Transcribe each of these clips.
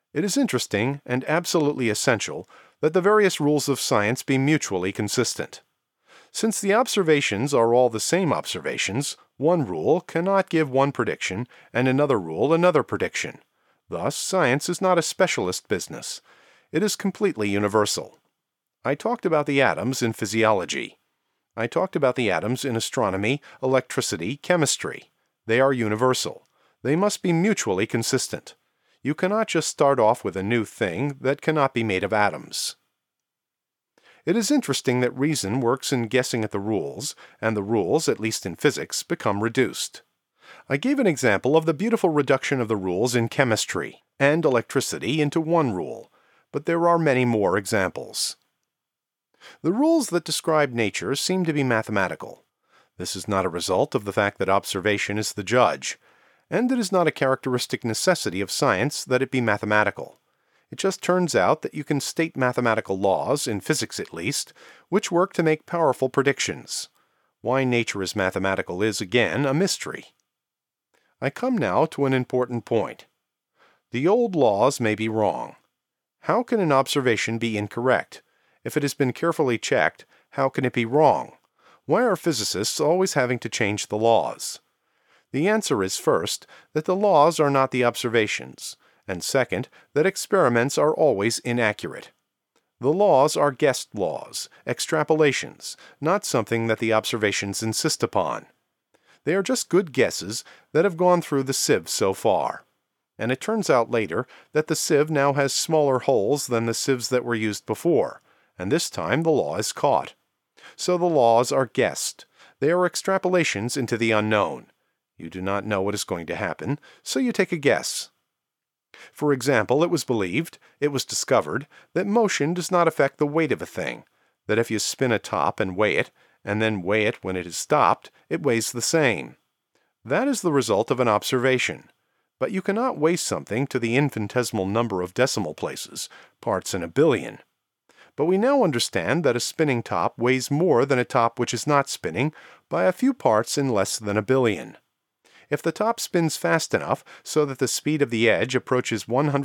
It is interesting and absolutely essential that the various rules of science be mutually consistent. Since the observations are all the same observations, one rule cannot give one prediction and another rule another prediction. Thus, science is not a specialist business. It is completely universal. I talked about the atoms in physiology. I talked about the atoms in astronomy, electricity, chemistry. They are universal. They must be mutually consistent. You cannot just start off with a new thing that cannot be made of atoms. It is interesting that reason works in guessing at the rules, and the rules, at least in physics, become reduced. I gave an example of the beautiful reduction of the rules in chemistry and electricity into one rule, but there are many more examples. The rules that describe nature seem to be mathematical. This is not a result of the fact that observation is the judge, and it is not a characteristic necessity of science that it be mathematical. It just turns out that you can state mathematical laws, in physics at least, which work to make powerful predictions. Why nature is mathematical is, again, a mystery. I come now to an important point. The old laws may be wrong. How can an observation be incorrect? If it has been carefully checked, how can it be wrong? Why are physicists always having to change the laws? The answer is, first, that the laws are not the observations, and second, that experiments are always inaccurate. The laws are guessed laws, extrapolations, not something that the observations insist upon. They are just good guesses that have gone through the sieve so far. And it turns out later that the sieve now has smaller holes than the sieves that were used before, and this time the law is caught. So the laws are guessed. They are extrapolations into the unknown. You do not know what is going to happen, so you take a guess. For example, it was discovered, that motion does not affect the weight of a thing, that if you spin a top and weigh it, and then weigh it when it is stopped, it weighs the same. That is the result of an observation. But you cannot weigh something to the infinitesimal number of decimal places, parts in a billion. But we now understand that a spinning top weighs more than a top which is not spinning by a few parts in less than a billion. If the top spins fast enough so that the speed of the edge approaches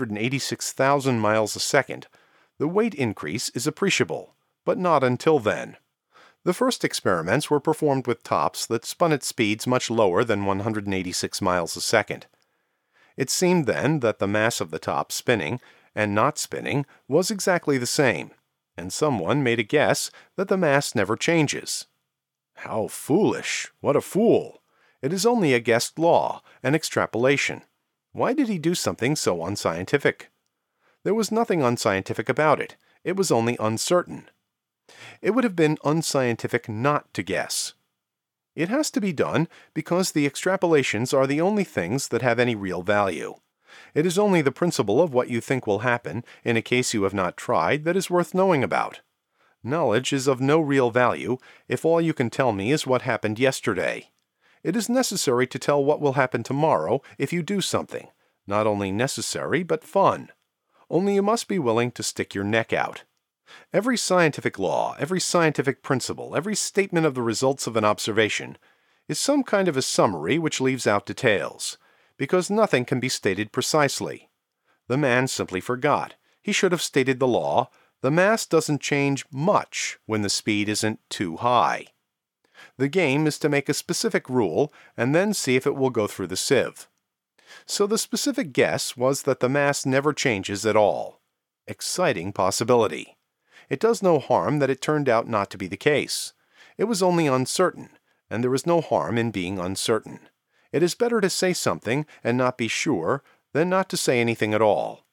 186,000 miles a second, the weight increase is appreciable, but not until then. The first experiments were performed with tops that spun at speeds much lower than 186 miles a second. It seemed then that the mass of the top spinning and not spinning was exactly the same, and someone made a guess that the mass never changes. How foolish! What a fool! It is only a guessed law, an extrapolation. Why did he do something so unscientific? There was nothing unscientific about it. It was only uncertain. It would have been unscientific not to guess. It has to be done because the extrapolations are the only things that have any real value. It is only the principle of what you think will happen in a case you have not tried that is worth knowing about. Knowledge is of no real value if all you can tell me is what happened yesterday. It is necessary to tell what will happen tomorrow if you do something. Not only necessary, but fun. Only you must be willing to stick your neck out. Every scientific law, every scientific principle, every statement of the results of an observation is some kind of a summary which leaves out details, because nothing can be stated precisely. The man simply forgot. He should have stated the law. The mass doesn't change much when the speed isn't too high. The game is to make a specific rule and then see if it will go through the sieve. So the specific guess was that the mass never changes at all. Exciting possibility. It does no harm that it turned out not to be the case. It was only uncertain, and there is no harm in being uncertain. It is better to say something and not be sure than not to say anything at all.